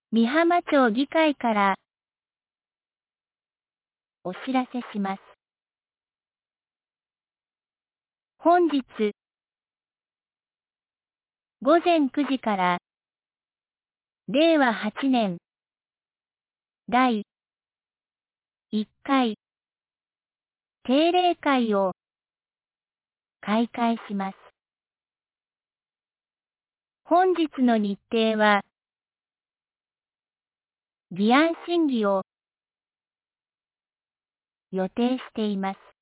美浜町議会からお知らせします。本日午前9時から令和8年第1回定例会を開会します。本日の日程は議案審議を予定しています。